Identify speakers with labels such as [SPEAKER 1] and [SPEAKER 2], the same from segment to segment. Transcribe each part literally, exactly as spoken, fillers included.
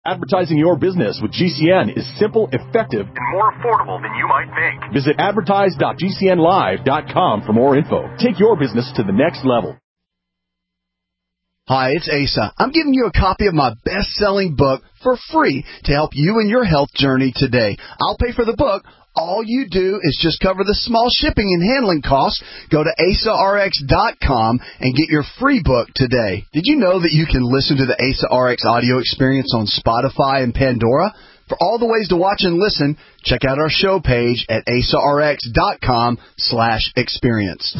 [SPEAKER 1] Advertising your business with G C N is simple, effective, and more affordable than you might think. Visit advertise dot g c n live dot com for more info. Take your business to the next level.
[SPEAKER 2] Hi, it's Asa. I'm giving you a copy of my best-selling book for free to help you in your health journey today. I'll pay for the book. All you do is just cover the small shipping and handling costs. Go to asa r x dot com and get your free book today. Did you know that you can listen to the Asa R X audio experience on Spotify and Pandora? For all the ways to watch and listen, check out our show page at asa r x dot com slash experience.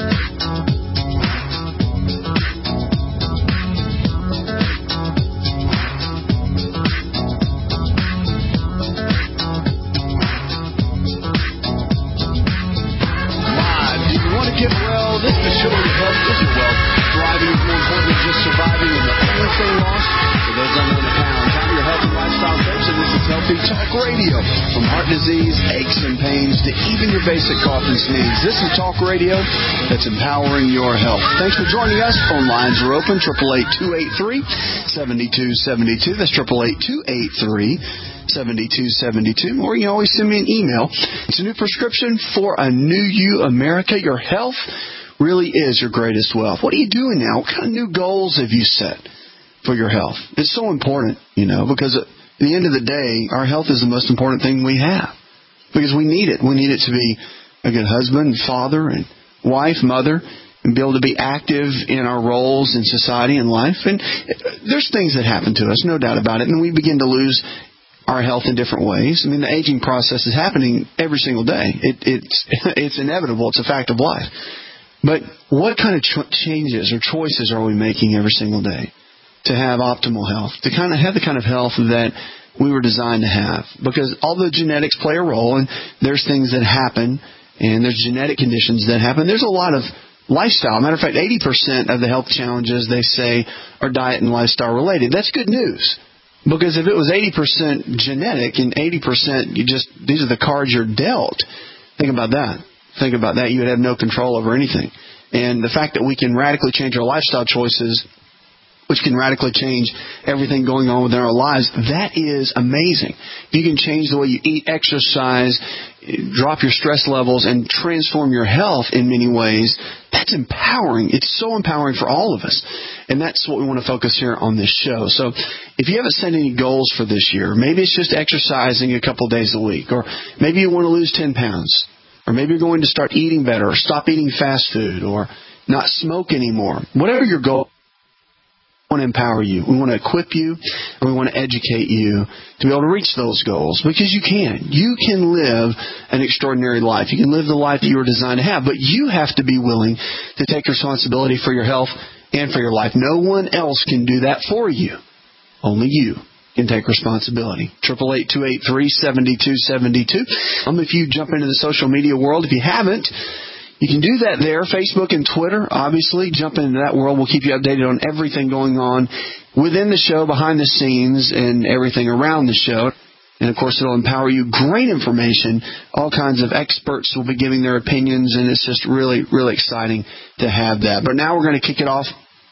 [SPEAKER 2] Get well. This is the show that helps visit wealth. Thriving is more important than just surviving, and the only thing lost for those unwanted pounds. I'm your health and lifestyle coach, and this is Healthy Talk Radio. From heart disease, aches and pains, to even your basic cough and sneeze, this is Talk Radio that's empowering your health. Thanks for joining us. Phone lines are open, eight eight eight, two eight three, seven two seven two. That's eight eight eight, two eight three, seven two seven two. Or you can always send me an email. It's a new prescription for a new you, America. Your health really is your greatest wealth. What are you doing now? What kind of new goals have you set for your health? It's so important, you know, because at the end of the day, our health is the most important thing we have. Because we need it. We need it to be a good husband, father, and wife, mother, and be able to be active in our roles in society and life. And there's things that happen to us, no doubt about it, and we begin to lose our health in different ways. I mean, the aging process is happening every single day. It, it's it's inevitable. It's a fact of life. But what kind of ch- changes or choices are we making every single day to have optimal health, to kind of have the kind of health that we were designed to have? Because although genetics play a role, and there's things that happen, and there's genetic conditions that happen, there's a lot of lifestyle. Matter of fact, eighty percent of the health challenges, they say, are diet and lifestyle related. That's good news. Because if it was eighty percent genetic and eighty percent, you just these are the cards you're dealt. Think about that. Think about that. You would have no control over anything. And the fact that we can radically change our lifestyle choices, which can radically change everything going on within our lives, that is amazing. You can change the way you eat, exercise, drop your stress levels, and transform your health in many ways. That's empowering. It's so empowering for all of us. And that's what we want to focus here on this show. So if you haven't set any goals for this year, maybe it's just exercising a couple days a week, or maybe you want to lose ten pounds, or maybe you're going to start eating better, or stop eating fast food, or not smoke anymore. Whatever your goal, we want to empower you. We want to equip you, and we want to educate you to be able to reach those goals, because you can. You can live an extraordinary life. You can live the life that you were designed to have, but you have to be willing to take responsibility for your health and for your life. No one else can do that for you. Only you can take responsibility. eight eight eight, two eight three, seven two seven two. Um, if you jump into the social media world, if you haven't, you can do that there, Facebook and Twitter. Obviously, jump into that world. We'll keep you updated on everything going on within the show, behind the scenes, and everything around the show. And, of course, it'll empower you. Great information. All kinds of experts will be giving their opinions, and it's just really, really exciting to have that. But now we're going to kick it off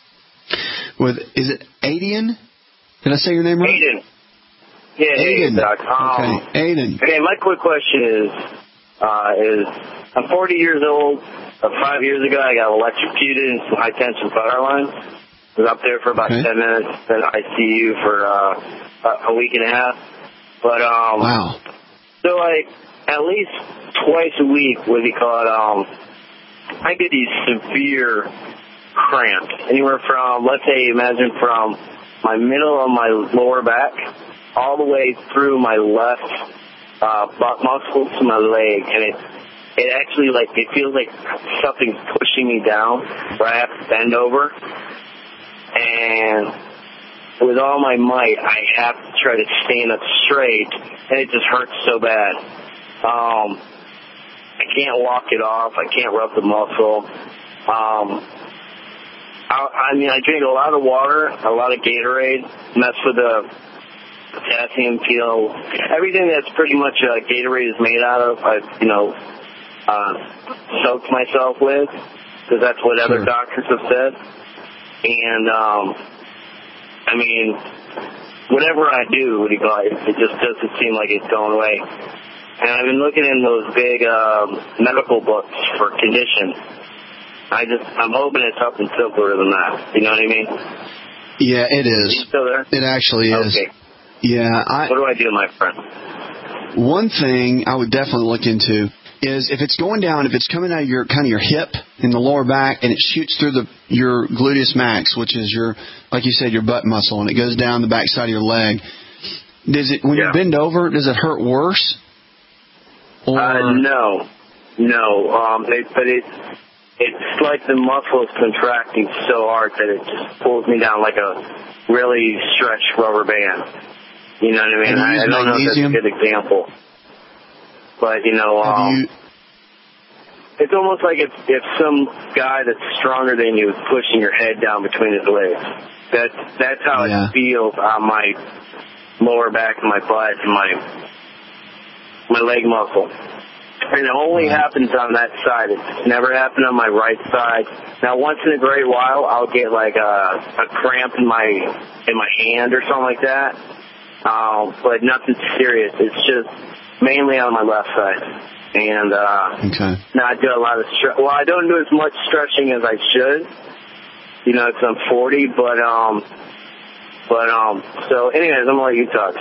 [SPEAKER 2] with, is it Aidan? Did I say your name right?
[SPEAKER 3] Aidan. Yeah,
[SPEAKER 2] Aidan.
[SPEAKER 3] Aidan. Um,
[SPEAKER 2] okay, Aidan.
[SPEAKER 3] Okay, my quick question is, uh, is I'm forty years old. Uh, five years ago, I got electrocuted in some high-tension power lines. I was up there for about okay. ten minutes, then I C U for uh, a week and a half. But, um,
[SPEAKER 2] wow.
[SPEAKER 3] So, like, at least twice a week, what do you call it, um, I get these severe cramps. Anywhere from, let's say, imagine from my middle of my lower back all the way through my left uh, butt muscle to my leg. And it, it actually, like, it feels like something's pushing me down where I have to bend over. And with all my might, I have to try to stand up straight, and it just hurts so bad. Um, I can't walk it off. I can't rub the muscle. Um, I, I mean, I drink a lot of water, a lot of Gatorade, mess with the potassium, peel, everything that's pretty much uh, Gatorade is made out of. I, you know, uh, soaked myself with, because that's what other
[SPEAKER 2] sure.
[SPEAKER 3] doctors have said. And, um, I mean, whatever I do, what do you call it, it just doesn't seem like it's going away. And I've been looking in those big um, medical books for conditions. I just, I'm hoping it's something simpler than that. You know what I mean?
[SPEAKER 2] Yeah, it is.
[SPEAKER 3] Are you still there?
[SPEAKER 2] It actually is.
[SPEAKER 3] Okay.
[SPEAKER 2] Yeah. I,
[SPEAKER 3] what do I do, my friend?
[SPEAKER 2] One thing I would definitely look into is if it's going down, if it's coming out of your kind of your hip in the lower back and it shoots through the your gluteus max, which is your, like you said, your butt muscle, and it goes down the back side of your leg. Does it, when yeah. you bend over, does it hurt worse? Or
[SPEAKER 3] uh, no, no. Um, it, but it it's like the muscle is contracting so hard that it just pulls me down like a really stretched rubber band. You know what I mean? I, I don't know if that's a good example. But, you know, um, you... it's almost like if, if some guy that's stronger than you is pushing your head down between his legs. That's, that's how yeah. it feels on my lower back and my butt and my my leg muscle. And it only right. happens on that side. It's never happened on my right side. Now, once in a great while, I'll get like a, a cramp in my in my hand or something like that. Um, but nothing serious. It's just mainly on my left side. And uh, okay. now I do a lot of stretch. Well, I don't do as much stretching as I should. You know, because I'm forty. But um, but um. So, anyways, I'm gonna let you talk,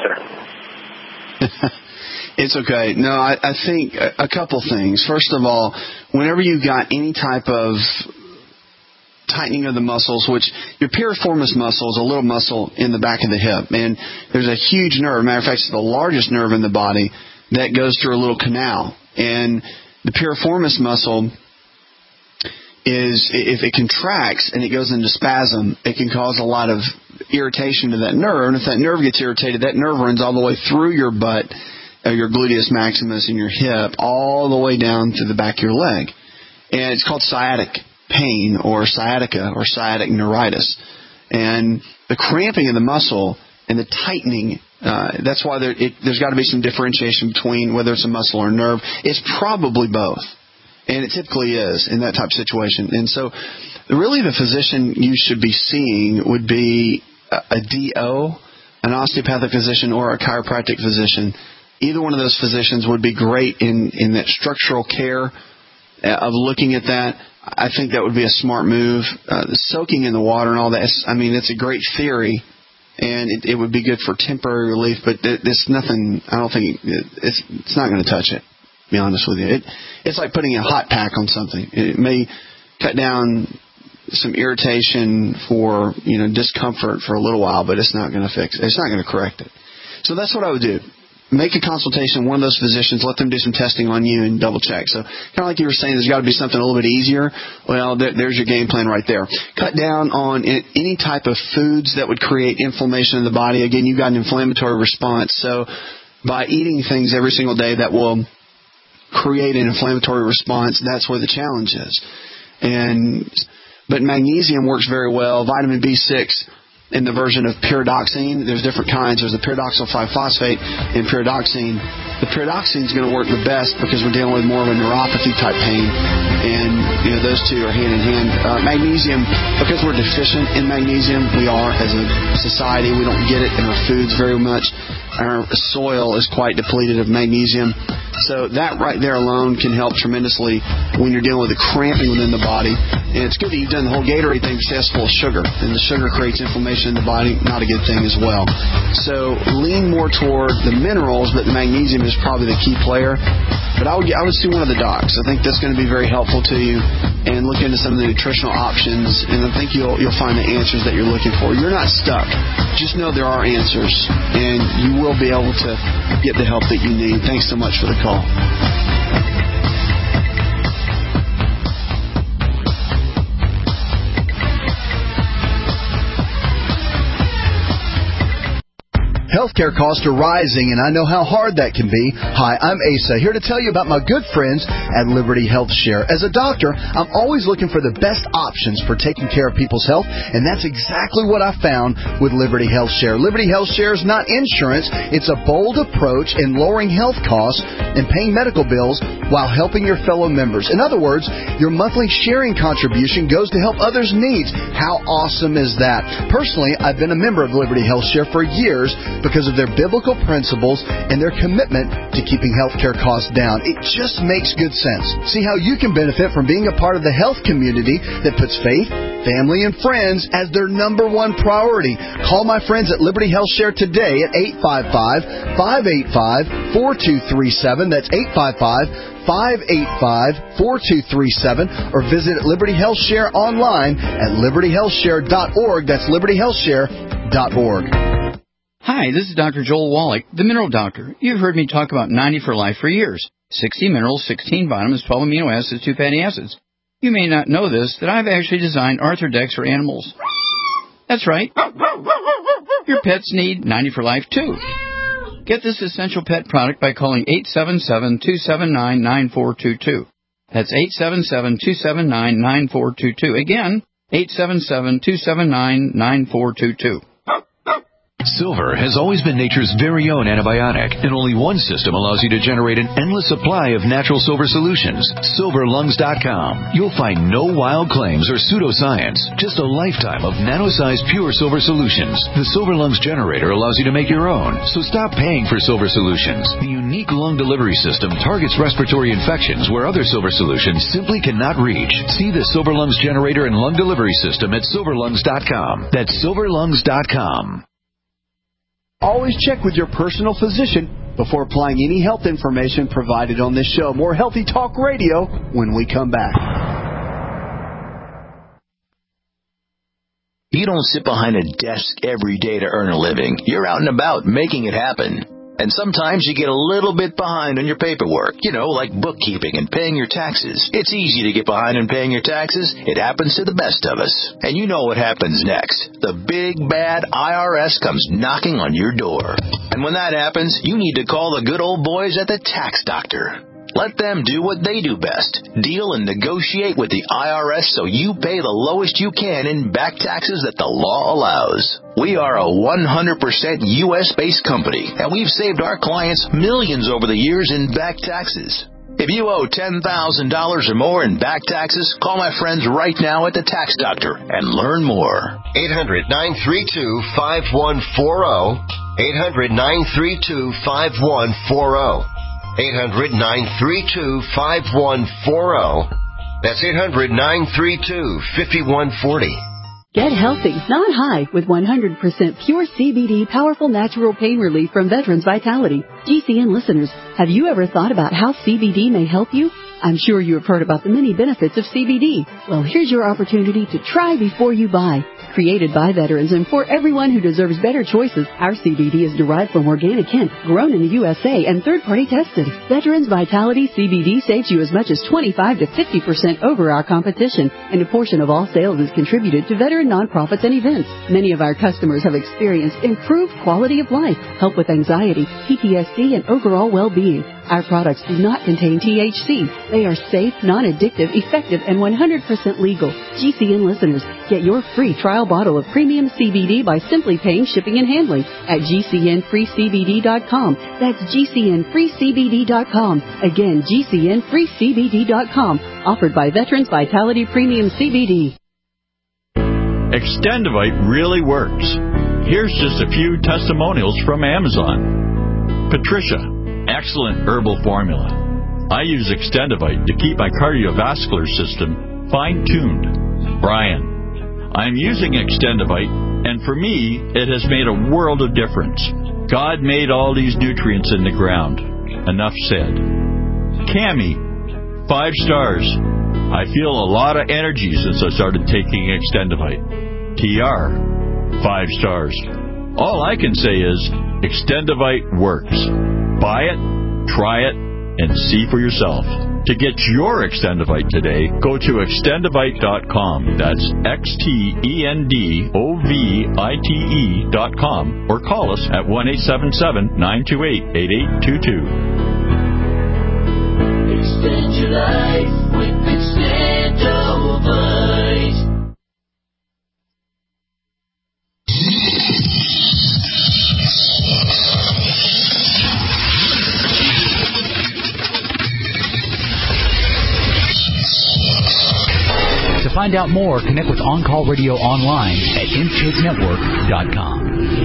[SPEAKER 3] sir.
[SPEAKER 2] It's okay. No, I, I think a, a couple things. First of all, whenever you got any type of tightening of the muscles, which your piriformis muscle is a little muscle in the back of the hip, and there's a huge nerve. Matter of fact, it's the largest nerve in the body that goes through a little canal. And the piriformis muscle is, if it contracts and it goes into spasm, it can cause a lot of irritation to that nerve. And if that nerve gets irritated, that nerve runs all the way through your butt, or your gluteus maximus and your hip, all the way down to the back of your leg. And it's called sciatic pain or sciatica or sciatic neuritis. And the cramping of the muscle and the tightening, uh, that's why there, it, there's got to be some differentiation between whether it's a muscle or a nerve. It's probably both. And it typically is in that type of situation. And so really the physician you should be seeing would be a, a D O, an osteopathic physician, or a chiropractic physician. Either one of those physicians would be great in, in that structural care of looking at that. I think that would be a smart move. Uh, soaking in the water and all that, I mean, it's a great theory, and it, it would be good for temporary relief, but there's nothing, I don't think, it's it's not going to touch it, to be honest with you. It, it's like putting a hot pack on something. It may cut down some irritation for, you know, discomfort for a little while, but it's not going to fix it. It's not going to correct it. So that's what I would do. Make a consultation with one of those physicians. Let them do some testing on you and double check. So kind of like you were saying, there's got to be something a little bit easier. Well, there, there's your game plan right there. Cut down on any type of foods that would create inflammation in the body. Again, you've got an inflammatory response. So by eating things every single day that will create an inflammatory response, that's where the challenge is. And but magnesium works very well. Vitamin B six. In the version of pyridoxine, there's different kinds. There's the pyridoxal five phosphate and pyridoxine. The pyridoxine is going to work the best because we're dealing with more of a neuropathy type pain, and you know those two are hand in hand. Uh, magnesium, because we're deficient in magnesium, we are as a society. We don't get it in our foods very much. Our soil is quite depleted of magnesium. So that right there alone can help tremendously when you're dealing with the cramping within the body. And it's good that you've done the whole Gatorade thing because it's full of sugar. And the sugar creates inflammation in the body, not a good thing as well. So lean more toward the minerals, but the magnesium is probably the key player. But I would, I would see one of the docs. I think that's going to be very helpful to you. And look into some of the nutritional options. And I think you'll, you'll find the answers that you're looking for. You're not stuck. Just know there are answers. And you will be able to get the help that you need. Thanks so much for the call. Healthcare costs are rising, and I know how hard that can be. Hi, I'm Asa, here to tell you about my good friends at Liberty Health Share. As a doctor, I'm always looking for the best options for taking care of people's health, and that's exactly what I found with Liberty Health Share. Liberty Health Share is not insurance. It's a bold approach in lowering health costs and paying medical bills while helping your fellow members. In other words, your monthly sharing contribution goes to help others' needs. How awesome is that? Personally, I've been a member of Liberty Health Share for years because of their biblical principles and their commitment to keeping healthcare costs down. It just makes good sense. See how you can benefit from being a part of the health community that puts faith, family, and friends as their number one priority. Call my friends at Liberty Health Share today at eight five five, five eight five, four two three seven. That's eight five five, five eight five, four two three seven, or visit Liberty Health Share online at liberty health share dot org. That's liberty health share dot org.
[SPEAKER 4] Hi, this is Doctor Joel Wallach, the Mineral Doctor. You've heard me talk about ninety for Life for years. sixty minerals, sixteen vitamins, twelve amino acids, two fatty acids. You may not know this, that I've actually designed Arthrodex for animals. That's right. Your pets need ninety for Life, too. Get this essential pet product by calling eight seven seven, two seven nine, nine four two two. That's eight seven seven, two seven nine, nine four two two. Again, eight seven seven, two seven nine, nine four two two.
[SPEAKER 5] Silver has always been nature's very own antibiotic, and only one system allows you to generate an endless supply of natural silver solutions. silver lungs dot com. You'll find no wild claims or pseudoscience, just a lifetime of nano-sized pure silver solutions. The Silver Lungs generator allows you to make your own, so stop paying for silver solutions. The unique lung delivery system targets respiratory infections where other silver solutions simply cannot reach. See the Silver Lungs generator and lung delivery system at silver lungs dot com. That's silver lungs dot com.
[SPEAKER 2] Always check with your personal physician before applying any health information provided on this show. More Healthy Talk Radio when we come back.
[SPEAKER 6] You don't sit behind a desk every day to earn a living. You're out and about making it happen. And sometimes you get a little bit behind on your paperwork, you know, like bookkeeping and paying your taxes. It's easy to get behind on paying your taxes. It happens to the best of us. And you know what happens next. The big, bad I R S comes knocking on your door. And when that happens, you need to call the good old boys at the Tax Doctor. Let them do what they do best. Deal and negotiate with the I R S so you pay the lowest you can in back taxes that the law allows. We are a one hundred percent U S-based company, and we've saved our clients millions over the years in back taxes. If you owe ten thousand dollars or more in back taxes, call my friends right now at the Tax Doctor and learn more.
[SPEAKER 7] eight hundred, nine three two, five one four zero. eight hundred, nine three two, five one four zero. eight hundred, nine three two, five one four zero. That's eight hundred, nine three two, five one four zero.
[SPEAKER 8] Get healthy, not high, with one hundred percent pure C B D powerful natural pain relief from Veterans Vitality. G C N listeners, have you ever thought about how C B D may help you? I'm sure you have heard about the many benefits of C B D. Well, here's your opportunity to try before you buy. Created by veterans and for everyone who deserves better choices, our C B D is derived from organic hemp, grown in the U S A, and third-party tested. Veterans Vitality C B D saves you as much as twenty-five to fifty percent over our competition, and a portion of all sales is contributed to veteran nonprofits and events. Many of our customers have experienced improved quality of life, help with anxiety, P T S D, and overall well-being. Our products do not contain T H C. They are safe, non-addictive, effective, and one hundred percent legal. G C N listeners, get your free trial bottle of premium C B D by simply paying shipping and handling at G C N free C B D dot com. That's G C N free C B D dot com. Again, G C N free C B D dot com. Offered by Veterans Vitality Premium C B D.
[SPEAKER 9] Extendivite really works. Here's just a few testimonials from Amazon. Patricia. Excellent herbal formula. I use Extendivite to keep my cardiovascular system fine-tuned. Brian. I'm using Extendivite, and for me, it has made a world of difference. God made all these nutrients in the ground. Enough said. Cammy. Five stars. I feel a lot of energy since I started taking Extendivite. T R. Five stars. All I can say is, Extendivite works. Buy it, try it, and see for yourself. To get your Extendovite today, go to extendovite dot com. That's X T E N D O V I T E dot com, or call us at one eight seven seven, nine two eight, eight eight two two.
[SPEAKER 10] Extend your life with Extendovite.
[SPEAKER 11] To find out more, connect with On Call Radio online at intake network dot com.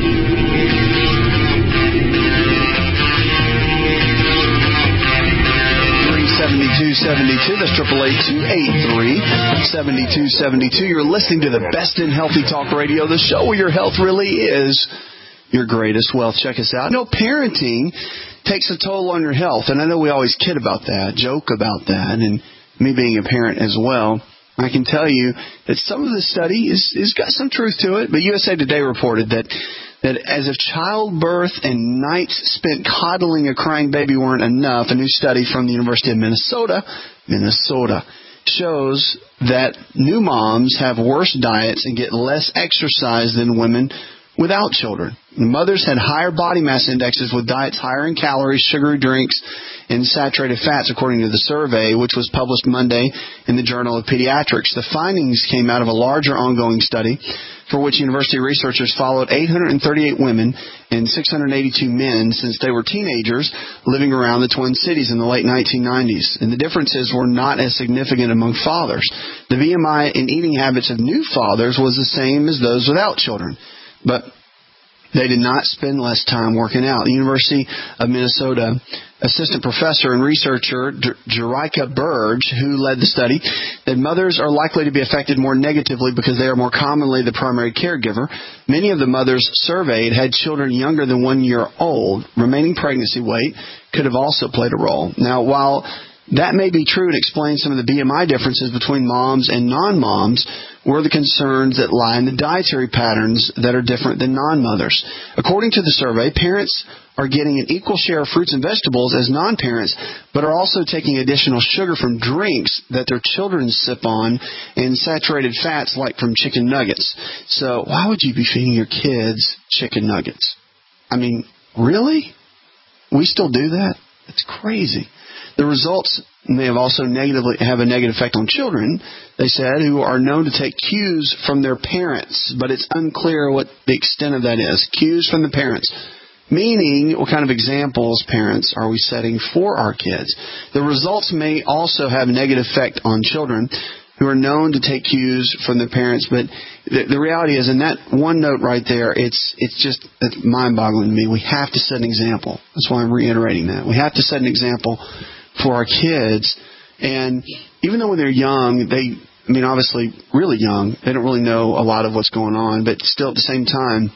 [SPEAKER 2] seventy-two seventy-two. That's triple eight two eight three seven two seven two. You're listening to the best in healthy talk radio, the show where your health really is your greatest wealth. Check us out. You know, parenting takes a toll on your health, and I know we always kid about that, joke about that, and me being a parent as well. I can tell you that some of the study is, is got some truth to it, but U S A Today reported that that as if childbirth and nights spent coddling a crying baby weren't enough, a new study from the University of Minnesota, Minnesota, shows that new moms have worse diets and get less exercise than women without children. The mothers had higher body mass indexes with diets higher in calories, sugary drinks, and saturated fats, according to the survey, which was published Monday in the Journal of Pediatrics. The findings came out of a larger ongoing study for which university researchers followed eight hundred thirty-eight women and six hundred eighty-two men since they were teenagers living around the Twin Cities in the late nineteen nineties. And the differences were not as significant among fathers. The B M I and eating habits of new fathers was the same as those without children. But they did not spend less time working out. The University of Minnesota assistant professor and researcher Jericka Burge, who led the study, that mothers are likely to be affected more negatively because they are more commonly the primary caregiver. Many of the mothers surveyed had children younger than one year old. Remaining pregnancy weight could have also played a role. Now, while that may be true and explain some of the B M I differences between moms and non-moms, were the concerns that lie in the dietary patterns that are different than non-mothers. According to the survey, parents are getting an equal share of fruits and vegetables as non-parents, but are also taking additional sugar from drinks that their children sip on and saturated fats like from chicken nuggets. So why would you be feeding your kids chicken nuggets? I mean, really? We still do that? That's crazy. The results may have also negatively have a negative effect on children, they said, who are known to take cues from their parents, but it's unclear what the extent of that is. Cues from the parents. Meaning, what kind of examples, parents, are we setting for our kids? The results may also have a negative effect on children who are known to take cues from their parents, but the, the reality is, in that one note right there, it's it's just it's mind-boggling to me. We have to set an example. That's why I'm reiterating that. We have to set an example for our kids. And even though when they're young, they, I mean, obviously really young, they don't really know a lot of what's going on, but still at the same time,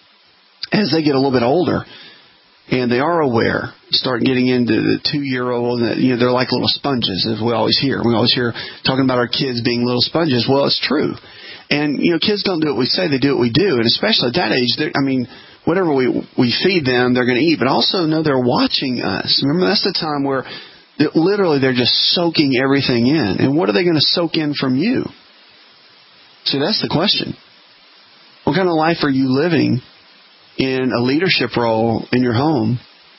[SPEAKER 2] as they get a little bit older and they are aware, start getting into the two-year-old, and, you know, they're like little sponges, as we always hear. We always hear talking about our kids being little sponges. Well, it's true. And, you know, kids don't do what we say, they do what we do. And especially at that age, I mean, whatever we we feed them, they're going to eat. But also know they're watching us. Remember, that's the time where they're, literally they're just soaking everything in. And what are they going to soak in from you? See, that's the question. What kind of life are you living in a leadership role in your home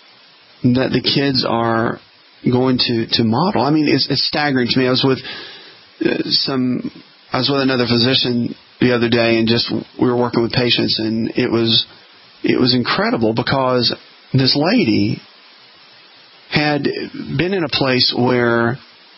[SPEAKER 2] that the kids are going to, to model? I mean, it's, it's staggering to me. I was with uh, some, I was with another physician the other day, and just we were working with patients, and it was it was incredible because this lady had been in a place where,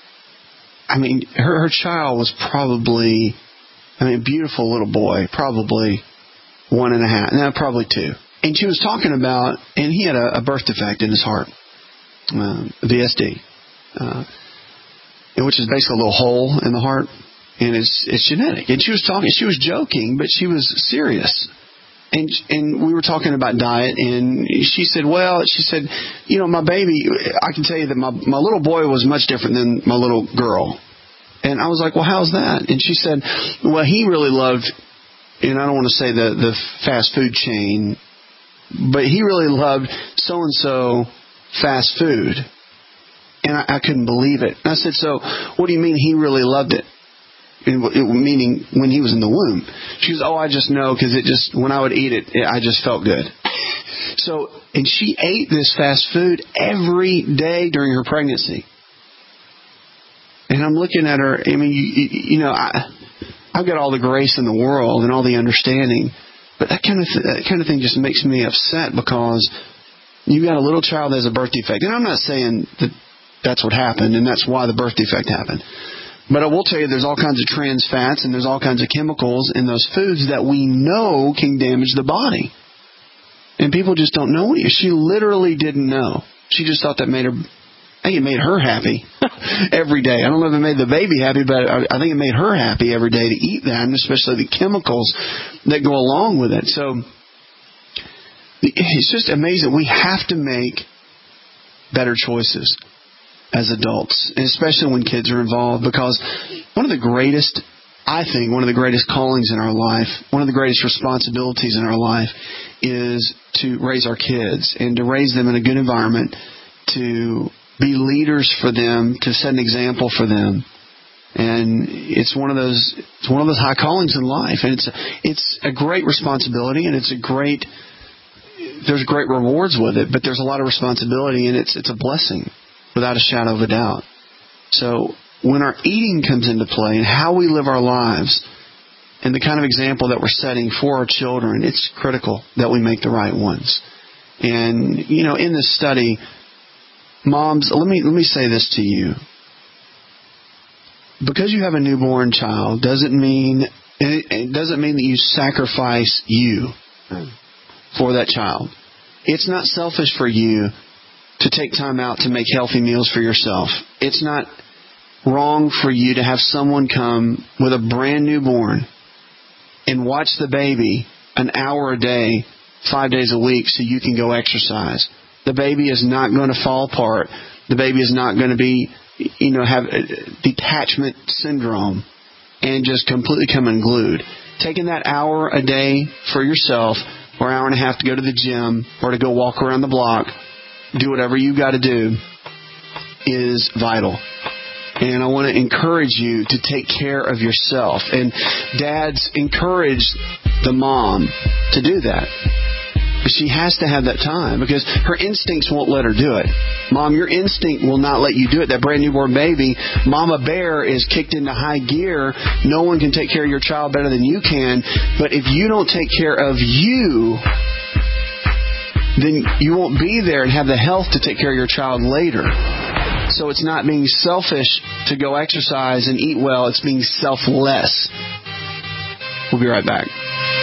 [SPEAKER 2] I mean, her, her child was probably, I mean, a beautiful little boy, probably one and a half, no, probably two. And she was talking about, and he had a, a birth defect in his heart, uh, V S D, uh, which is basically a little hole in the heart, and it's it's genetic. And she was talking, she was joking, but she was serious. And and we were talking about diet, and she said, well, she said, you know, my baby, I can tell you that my my little boy was much different than my little girl. And I was like, well, how's that? And she said, well, he really loved, and I don't want to say the, the fast food chain, but he really loved so-and-so fast food. And I, I couldn't believe it. And I said, so what do you mean he really loved it? It, it, meaning when he was in the womb. She goes, oh, I just know because it just, when I would eat it, it, I just felt good. So, and she ate this fast food every day during her pregnancy. And I'm looking at her, I mean, you, you know, I, I've got all the grace in the world and all the understanding, but that kind of th- that kind of thing just makes me upset because you've got a little child that has a birth defect. And I'm not saying that that's what happened and that's why the birth defect happened. But I will tell you there's all kinds of trans fats and there's all kinds of chemicals in those foods that we know can damage the body. And people just don't know. She literally didn't know. She just thought that made her, I think it made her happy every day. I don't know if it made the baby happy, but I think it made her happy every day to eat that, and especially the chemicals that go along with it. So it's just amazing. We have to make better choices as adults, and especially when kids are involved, because one of the greatest, I think, one of the greatest callings in our life, one of the greatest responsibilities in our life is to raise our kids and to raise them in a good environment, to be leaders for them, to set an example for them. And it's one of those it's one of those high callings in life, and it's a, it's a great responsibility, and it's a great there's great rewards with it, but there's a lot of responsibility, and it's it's a blessing without a shadow of a doubt. So when our eating comes into play and how we live our lives and the kind of example that we're setting for our children, it's critical that we make the right ones. And, you know, in this study, moms, let me let me say this to you. Because you have a newborn child doesn't mean it doesn't mean that you sacrifice you for that child. It's not selfish for you to take time out to make healthy meals for yourself. It's not wrong for you to have someone come with a brand newborn and watch the baby an hour a day, five days a week, so you can go exercise. The baby is not going to fall apart. The baby is not going to be, you know, have detachment syndrome and just completely come unglued. Taking that hour a day for yourself, or an hour and a half to go to the gym, or to go walk around the block, do whatever you got to do, is vital. And I want to encourage you to take care of yourself. And dads, encourage the mom to do that. But she has to have that time because her instincts won't let her do it. Mom, your instinct will not let you do it. That brand newborn baby, Mama Bear is kicked into high gear. No one can take care of your child better than you can. But if you don't take care of you, then you won't be there and have the health to take care of your child later. So it's not being selfish to go exercise and eat well. It's being selfless. We'll be right back.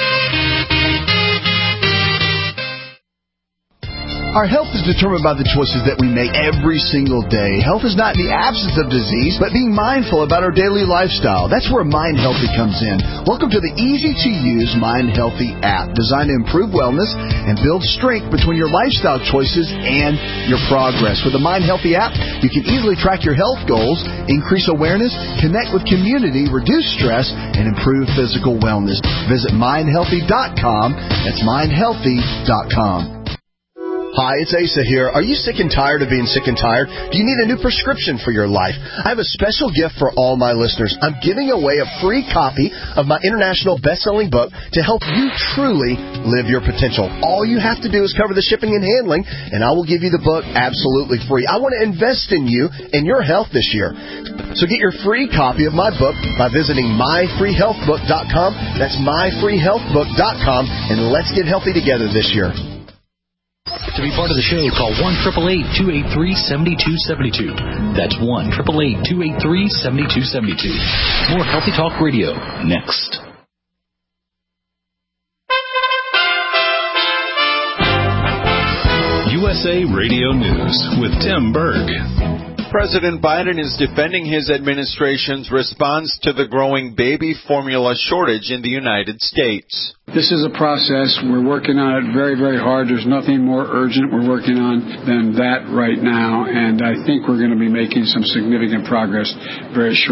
[SPEAKER 12] Our health is determined by the choices that we make every single day. Health is not the absence of disease, but being mindful about our daily lifestyle. That's where Mind Healthy comes in. Welcome to the easy-to-use Mind Healthy app, designed to improve wellness and build strength between your lifestyle choices and your progress. With the Mind Healthy app, you can easily track your health goals, increase awareness, connect with community, reduce stress, and improve physical wellness. Visit mind healthy dot com. That's mind healthy dot com.
[SPEAKER 13] Hi, it's Asa here. Are you sick and tired of being sick and tired? Do you need a new prescription for your life? I have a special gift for all my listeners. I'm giving away a free copy of my international best-selling book to help you truly live your potential. All you have to do is cover the shipping and handling, and I will give you the book absolutely free. I want to invest in you and your health this year. So get your free copy of my book by visiting my free health book dot com. That's my free health book dot com, and let's get healthy together this year.
[SPEAKER 11] To be part of the show, call one eight eight eight, two eight three, seven two seven two. That's one eight eight eight, two eight three, seven two seven two. More Healthy Talk Radio next.
[SPEAKER 14] U S A Radio News with Tim Berg.
[SPEAKER 15] President Biden is defending his administration's response to the growing baby formula shortage in the United States.
[SPEAKER 16] This is a process. We're working on it very, very hard. There's nothing more urgent we're working on than that right now, and I think we're going to be making some significant progress very shortly.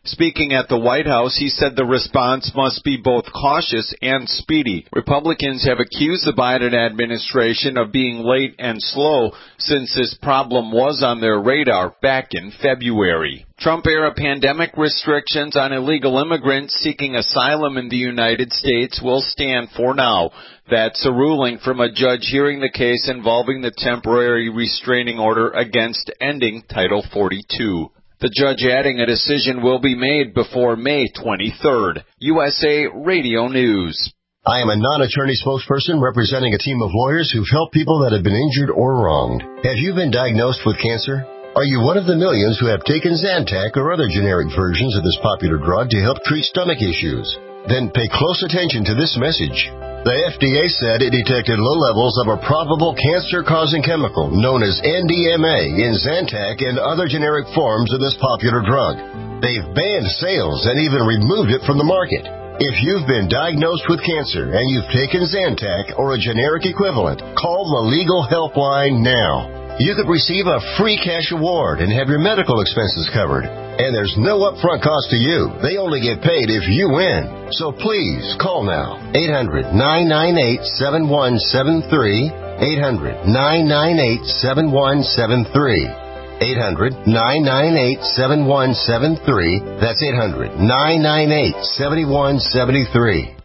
[SPEAKER 15] Speaking at the White House, he said the response must be both cautious and speedy. Republicans have accused the Biden administration of being late and slow since this problem was on their radar back in February. Trump-era pandemic restrictions on illegal immigrants seeking asylum in the United States will stand for now. That's a ruling from a judge hearing the case involving the temporary restraining order against ending Title forty-two. The judge adding a decision will be made before May twenty-third. U S A Radio News.
[SPEAKER 7] I am a non-attorney spokesperson representing a team of lawyers who've helped people that have been injured or wronged. Have you been diagnosed with cancer? Are you one of the millions who have taken Zantac or other generic versions of this popular drug to help treat stomach issues? Then pay close attention to this message. The F D A said it detected low levels of a probable cancer-causing chemical known as N D M A in Zantac and other generic forms of this popular drug. They've banned sales and even removed it from the market. If you've been diagnosed with cancer and you've taken Zantac or a generic equivalent, call the Legal Helpline now. You could receive a free cash award and have your medical expenses covered. And there's no upfront cost to you. They only get paid if you win. So please call now. eight hundred, nine nine eight, seven one seven three. eight hundred, nine nine eight, seven one seven three. eight hundred, nine nine eight, seven one seven three. That's eight hundred, nine nine eight, seven one seven three.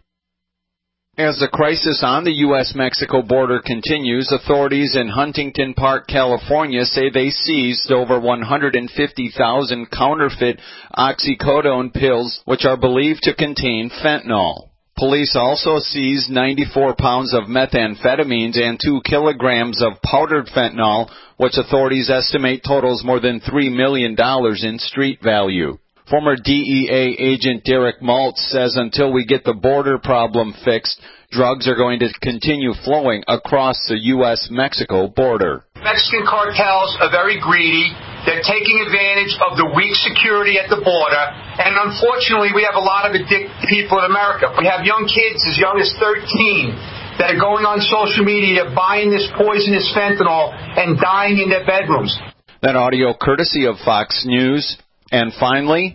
[SPEAKER 15] As the crisis on the U S Mexico border continues, authorities in Huntington Park, California say they seized over one hundred fifty thousand counterfeit oxycodone pills, which are believed to contain fentanyl. Police also seized ninety-four pounds of methamphetamines and two kilograms of powdered fentanyl, which authorities estimate totals more than three million dollars in street value. Former D E A agent Derek Maltz says until we get the border problem fixed, drugs are going to continue flowing across the U S Mexico border.
[SPEAKER 17] Mexican cartels are very greedy. They're taking advantage of the weak security at the border. And unfortunately, we have a lot of addicted people in America. We have young kids as young as thirteen that are going on social media, buying this poisonous fentanyl and dying in their bedrooms.
[SPEAKER 15] That audio courtesy of Fox News. And finally,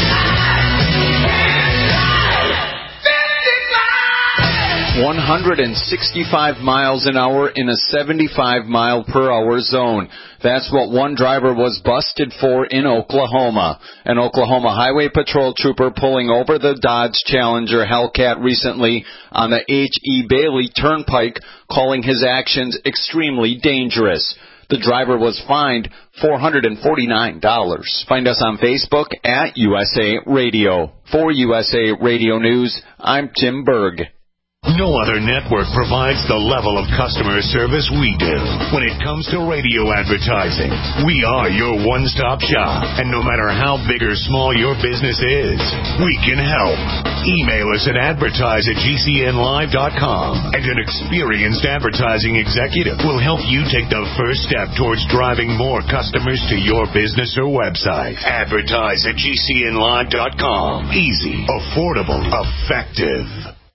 [SPEAKER 15] one hundred sixty-five miles an hour in a seventy-five mile per hour zone. That's what one driver was busted for in Oklahoma. An Oklahoma Highway Patrol trooper pulling over the Dodge Challenger Hellcat recently on the H E Bailey Turnpike, calling his actions extremely dangerous. The driver was fined four hundred forty-nine dollars. Find us on Facebook at U S A Radio. For U S A Radio News, I'm Tim Berg.
[SPEAKER 18] No other network provides the level of customer service we do. When it comes to radio advertising, we are your one-stop shop. And no matter how big or small your business is, we can help. Email us at advertise at G C N live dot com, and an experienced advertising executive will help you take the first step towards driving more customers to your business or website. Advertise at G C N live dot com. Easy, affordable, effective.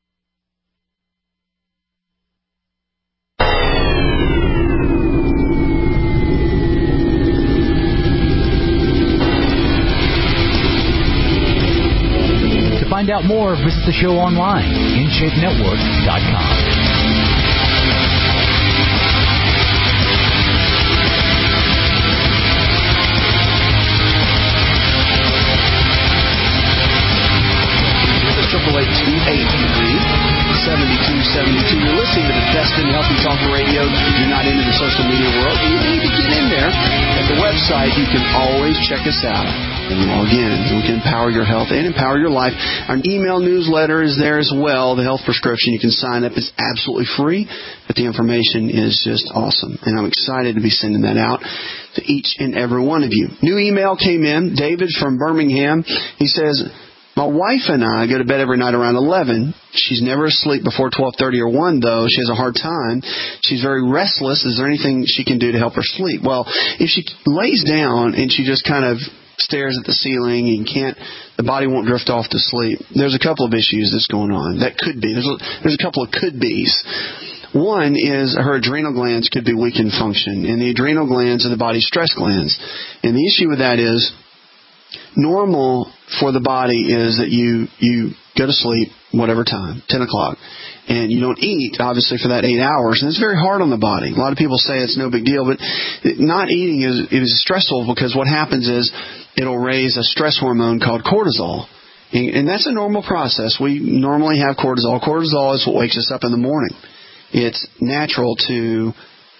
[SPEAKER 11] To find out more, visit the show online, in shape network dot com.
[SPEAKER 2] triple eight two eight three seven two seven two. You're listening to the best in healthy talk radio. If you're not into the social media world, you need to get in there. At the website, you can always check us out and log in. We can empower your health and empower your life. Our email newsletter is there as well. The health prescription, you can sign up. It's absolutely free, but the information is just awesome. And I'm excited to be sending that out to each and every one of you. New email came in. David from Birmingham. He says, my wife and I go to bed every night around eleven. She's never asleep before twelve thirty or one, though. She has a hard time. She's very restless. Is there anything she can do to help her sleep? Well, if she lays down and she just kind of stares at the ceiling and can't, the body won't drift off to sleep, there's a couple of issues that's going on. That could be. There's a, there's a couple of could-bes. One is her adrenal glands could be weak in function, and the adrenal glands are the body's stress glands. And the issue with that is
[SPEAKER 12] normal for the body is that you, you go to sleep whatever time, ten o'clock, and you don't eat, obviously, for that eight hours. And it's very hard on the body. A lot of people say it's no big deal, but not eating is, is stressful because what happens is it'll raise a stress hormone called cortisol. And, and that's a normal process. We normally have cortisol. Cortisol is what wakes us up in the morning. It's natural to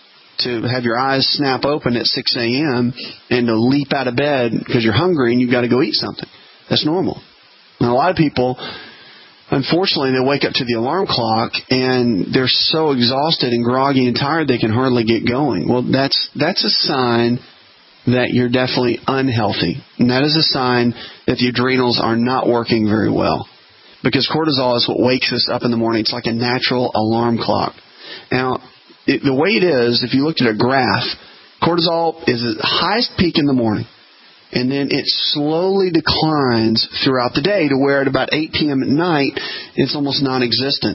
[SPEAKER 12] to have your eyes snap open at six a.m. and to leap out of bed because you're hungry and you've got to go eat something. That's normal. Now, a lot of people, unfortunately, they wake up to the alarm clock and they're so exhausted and groggy and tired they can hardly get going. Well, that's that's a sign that you're definitely unhealthy. And that is a sign that the adrenals are not working very well. Because cortisol is what wakes us up in the morning. It's like a natural alarm clock. Now, it, the way it is, if you looked at a graph, cortisol is at the highest peak in the morning. And then it slowly declines throughout the day to where at about eight p.m. at night, it's almost non-existent.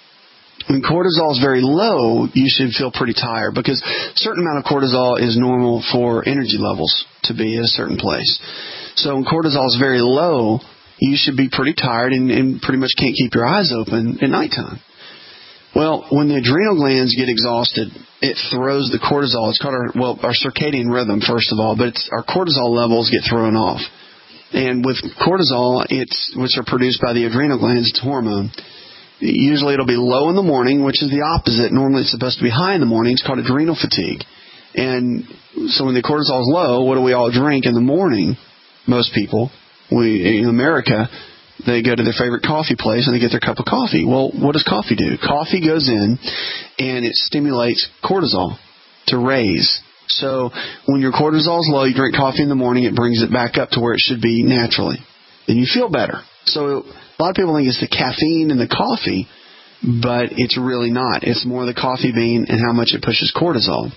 [SPEAKER 12] When cortisol is very low, you should feel pretty tired because a certain amount of cortisol is normal for energy levels to be at a certain place. So when cortisol is very low, you should be pretty tired and, and pretty much can't keep your eyes open at nighttime. Well, when the adrenal glands get exhausted, it throws the cortisol. It's called our, well, our circadian rhythm, first of all, but it's, our cortisol levels get thrown off. And with cortisol, it's which are produced by the adrenal glands, it's a hormone. Usually it'll be low in the morning, which is the opposite. Normally it's supposed to be high in the morning. It's called adrenal fatigue. And so when the cortisol is low, what do we all drink in the morning? Most people, we in America, they go to their favorite coffee place and they get their cup of coffee. Well, what does coffee do? Coffee goes in and it stimulates cortisol to raise. So when your cortisol is low, you drink coffee in the morning, it brings it back up to where it should be naturally. Then you feel better. So a lot of people think it's the caffeine in the coffee, but it's really not. It's more the coffee bean and how much it pushes cortisol.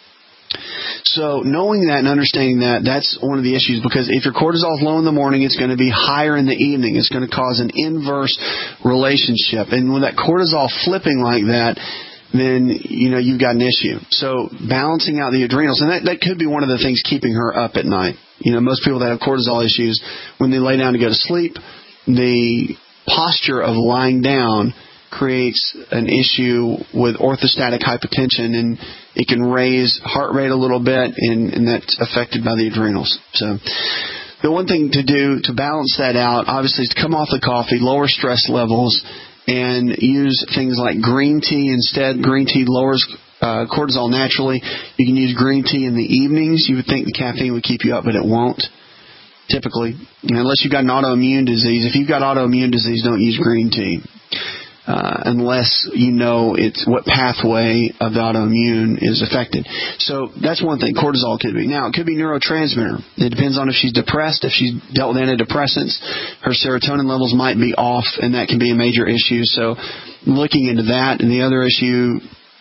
[SPEAKER 12] So knowing that and understanding that, that's one of the issues because if your cortisol is low in the morning, it's going to be higher in the evening. It's going to cause an inverse relationship. And with that cortisol flipping like that, then, you know, you've got an issue. So balancing out the adrenals, and that, that could be one of the things keeping her up at night. You know, most people that have cortisol issues, when they lay down to go to sleep, the posture of lying down creates an issue with orthostatic hypotension, and it can raise heart rate a little bit, and, and that's affected by the adrenals. So the one thing to do to balance that out, obviously, is to come off the coffee, lower stress levels, and use things like green tea instead. Green tea lowers uh, cortisol naturally. You can use green tea in the evenings. You would think the caffeine would keep you up, but it won't. Typically, unless you've got an autoimmune disease. If you've got autoimmune disease, don't use green tea. Uh, unless you know it's what pathway of the autoimmune is affected. So that's one thing. Cortisol could be. Now, it could be neurotransmitter. It depends on if she's depressed. If she's dealt with antidepressants, her serotonin levels might be off, and that can be a major issue. So looking into that. And the other issue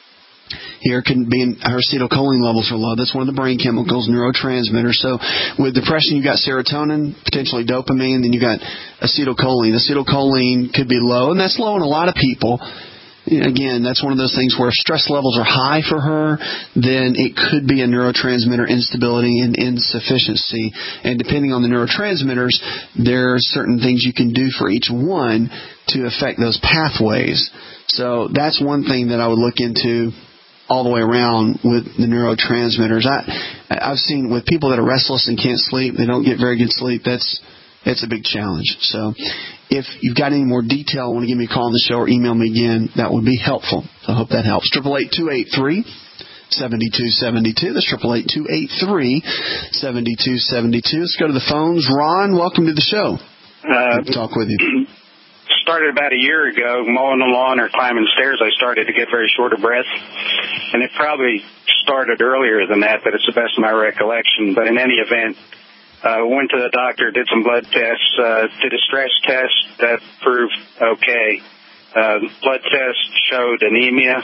[SPEAKER 12] here can be in her acetylcholine levels are low. That's one of the brain chemicals, neurotransmitters. So with depression, you've got serotonin, potentially dopamine, then you've got acetylcholine. Acetylcholine could be low, and that's low in a lot of people. Again, that's one of those things where if stress levels are high for her, then it could be a neurotransmitter instability and insufficiency. And depending on the neurotransmitters, there are certain things you can do for each one to affect those pathways. So that's one thing that I would look into all the way around with the neurotransmitters. I, I've seen with people that are restless and can't sleep, they don't get very good sleep. That's it's a big challenge. So if you've got any more detail, want to give me a call on the show or email me again, that would be helpful. So I hope that helps. eight eight eight, two eight three, seven two seven two. That's eight eight eight, two eight three, seven two seven two. Let's go to the phones. Ron, welcome to the show. Uh, Good to talk with you.
[SPEAKER 19] Started about a year ago, mowing the lawn or climbing stairs. I started to get very short of breath, and it probably started earlier than that, but it's the best of my recollection. But in any event, uh, went to the doctor, did some blood tests, uh, did a stress test that proved okay. Uh, blood test showed anemia.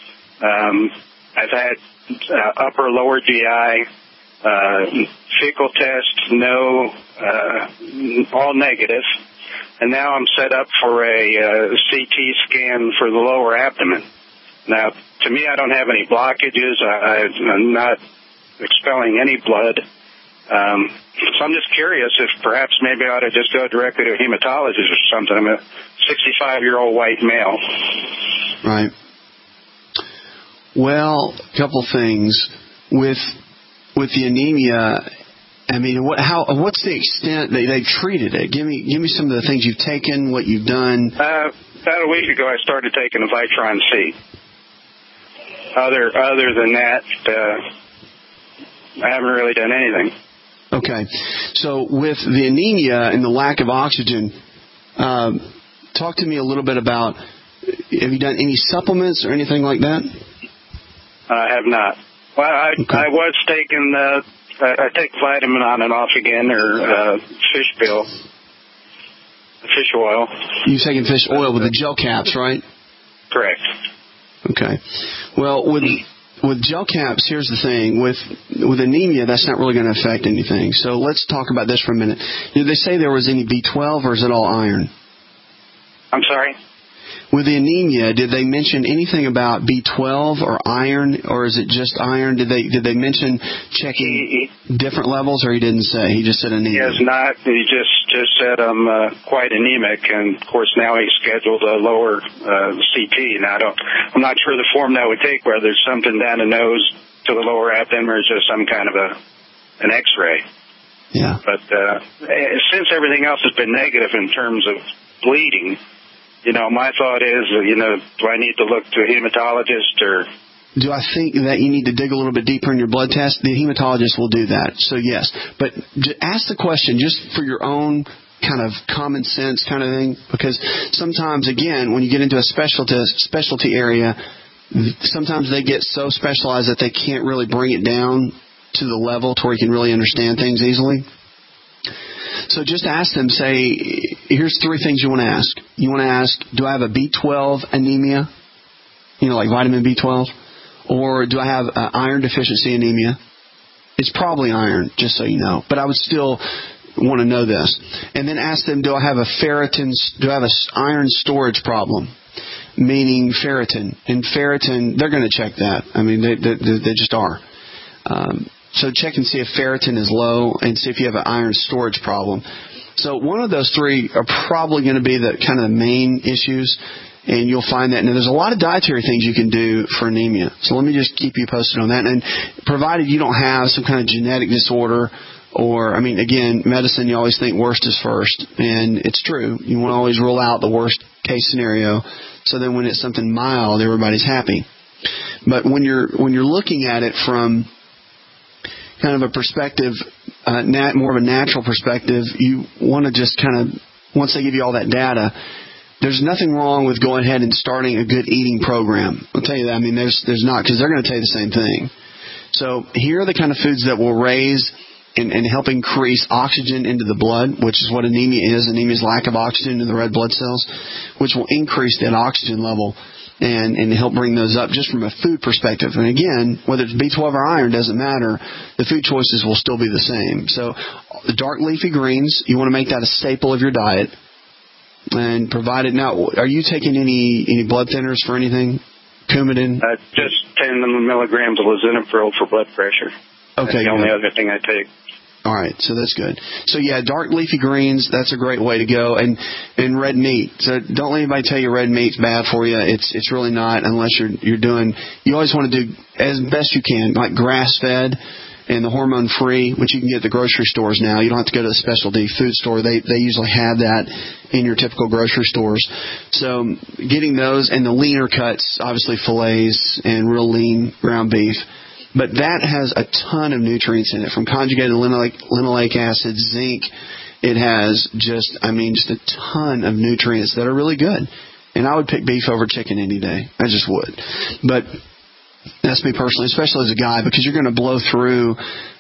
[SPEAKER 19] Um, I've had uh, upper lower G I, uh, fecal test, no, uh, all negative. And now I'm set up for a uh, C T scan for the lower abdomen. Now, to me, I don't have any blockages. I, I'm not expelling any blood. Um, so I'm just curious if perhaps maybe I ought to just go directly to a hematologist or something. I'm a sixty-five-year-old white male.
[SPEAKER 2] Right. Well, a couple things. With with the anemia, I mean, what how what's the extent that they've treated it? Give me give me some of the things you've taken, what you've done.
[SPEAKER 19] Uh, about a week ago, I started taking a Vitron C. Other other than that, uh, I haven't really done anything.
[SPEAKER 2] Okay. So with the anemia and the lack of oxygen, um, talk to me a little bit about, have you done any supplements or anything like that?
[SPEAKER 19] I have not. Well, I, okay. I was taking, uh, I, I take vitamin on and off again, or uh, fish bill, fish oil.
[SPEAKER 2] You've taken fish oil with the gel caps, right?
[SPEAKER 19] Correct.
[SPEAKER 2] Okay. Well, with with gel caps, here's the thing. With with anemia, that's not really going to affect anything. So let's talk about this for a minute. Did they say there was any B twelve, or is it all iron?
[SPEAKER 19] I'm sorry?
[SPEAKER 2] With the anemia, did they mention anything about B twelve or iron, or is it just iron? Did they did they mention checking he, he, different levels, or he didn't say? He just said anemia.
[SPEAKER 19] He has not. He just, just said I'm uh, quite anemic, and of course now he's scheduled a lower uh, C T. Now I don't, I'm not sure the form that would take, whether it's something down the nose to the lower abdomen, or is just some kind of a an X-ray.
[SPEAKER 2] Yeah.
[SPEAKER 19] But uh, since everything else has been negative in terms of bleeding, you know, my thought is, you know, do I need to look to a hematologist, or?
[SPEAKER 2] Do I think that you need to dig a little bit deeper in your blood test? The hematologist will do that. So, yes. But ask the question just for your own kind of common sense kind of thing, because sometimes, again, when you get into a specialty, specialty area, sometimes they get so specialized that they can't really bring it down to the level to where you can really understand things easily. So just ask them, say, here's three things you want to ask. You want to ask, do I have a B twelve anemia? You know, like vitamin B twelve? Or do I have uh, iron deficiency anemia? It's probably iron, just so you know. But I would still want to know this. And then ask them, do I have a ferritin, do I have an iron storage problem? Meaning ferritin. And ferritin, they're going to check that. I mean, they, they, they just are. Um, So check and see if ferritin is low, and see if you have an iron storage problem. So one of those three are probably going to be the kind of the main issues, and you'll find that. Now, there's a lot of dietary things you can do for anemia. So let me just keep you posted on that. And provided you don't have some kind of genetic disorder, or, I mean, again, medicine, you always think worst is first, and it's true. You want to always rule out the worst case scenario, so then when it's something mild, everybody's happy. But when you're when you're looking at it from kind of a perspective, uh, nat, more of a natural perspective, you want to just kind of, once they give you all that data, there's nothing wrong with going ahead and starting a good eating program. I'll tell you that. I mean, there's there's not, because they're going to tell you the same thing. So here are the kind of foods that will raise and, and help increase oxygen into the blood, which is what anemia is. Anemia is lack of oxygen in the red blood cells, which will increase that oxygen level and, and help bring those up just from a food perspective. And again, whether it's B twelve or iron, doesn't matter. The food choices will still be the same. So the dark leafy greens, you want to make that a staple of your diet. And provided, now, are you taking any, any blood thinners for anything? Coumadin?
[SPEAKER 19] Uh, just ten milligrams of lisinopril for blood pressure.
[SPEAKER 2] Okay.
[SPEAKER 19] That's the only other thing I take.
[SPEAKER 2] All right, so that's good. So, yeah, dark leafy greens, that's a great way to go. And and red meat. So don't let anybody tell you red meat's bad for you. It's it's really not, unless you're you're doing, you always want to do as best you can, like grass-fed and the hormone-free, which you can get at the grocery stores now. You don't have to go to the specialty food store. They they usually have that in your typical grocery stores. So getting those, and the leaner cuts, obviously fillets and real lean ground beef. But that has a ton of nutrients in it, from conjugated linoleic, linoleic acid, zinc. It has just, I mean, just a ton of nutrients that are really good. And I would pick beef over chicken any day. I just would. But that's me personally, especially as a guy, because you're going to blow through